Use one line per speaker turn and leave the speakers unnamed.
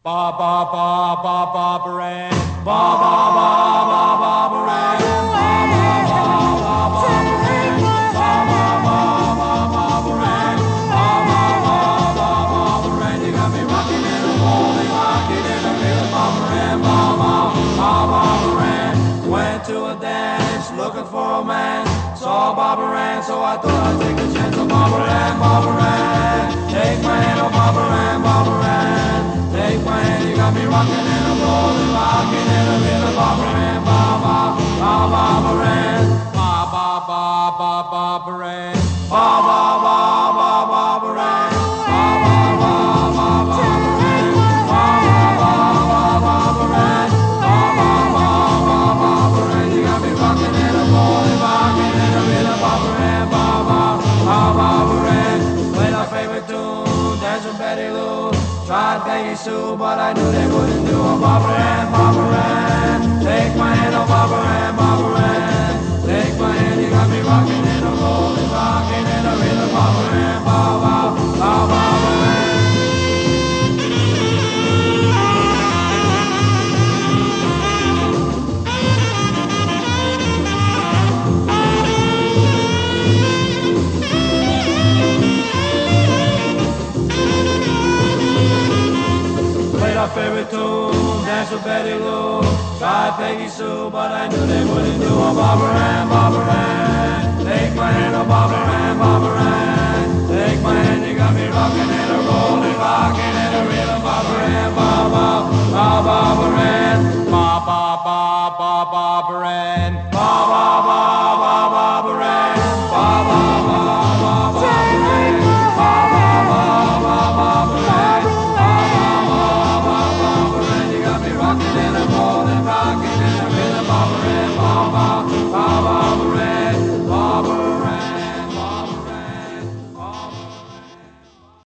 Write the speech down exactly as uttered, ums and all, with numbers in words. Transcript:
Ba ba ba ba ba baran. Ba ba ba ba ba baran. Ba ba ba ba ba baran. Ba ba ba ba ba baran. Ba ba ba ba ba baran. You got me rocking and rolling, rocking in the rhythm, ba baran, ba ba ba ba baran. Went to a dance looking for a man. Saw Bob Moran, so I thought I'd take a chance on Bob Moran, Bob Moran. Take my hand, oh Bob Moran, Bob Moran. Take my hand, you got me rocking and I'm rolling, rocking in the rhythm, Bob Moran, Bob, Bob, Bob, Bob Moran. Bob, Bob, Bob, Bob, Bob Moran. Bob, Bob, Bob, Bob, Bob Moran. Bob, Bob, Bob, Bob, Bob Moran. Bob, Bob, Bob, Bob Moran. Bob, Bob, Bob, Bob, Bob Moran. You got me rocking and I'm rolling, rocking in the rhythm, Bob Moran, Bob, Bob, Bob, Bob Moran. Played our favorite tune, dance with Betty Lou. Tried Peggy Sue, but I knew they wouldn't do a Bob Moran, Bob Moran. Take my hand, oh Bob Moran, Bob Moran. Take my hand, you got me rocking and I'm rolling, rocking in the rhythm, Bob Moran, Bob, Bob, Bob, Bob Moran. Our favorite tune, dance with Betty Lou. Tried Peggy Sue, but I knew they wouldn't do a Bob Moran, Bob Moran. Take my hand, oh Bob Moran, Bob Moran. Take my hand, you got me rocking and a rolling, rocking and a rhythm, Bob Moran, Bob, Bob, Bob, Bob Moran. Bob, Bob, Bob, Bob, Bob Moran. Bob, Bob, Bob, Bob, Bob Moran. Bob, Bob, Bob, Bob, Bob Moran. Bob, Bob, Bob, Bob, Bob Moran. Rockin' and I'm rollin', rockin' and I'm in a Bob Moran, Bob, Bob.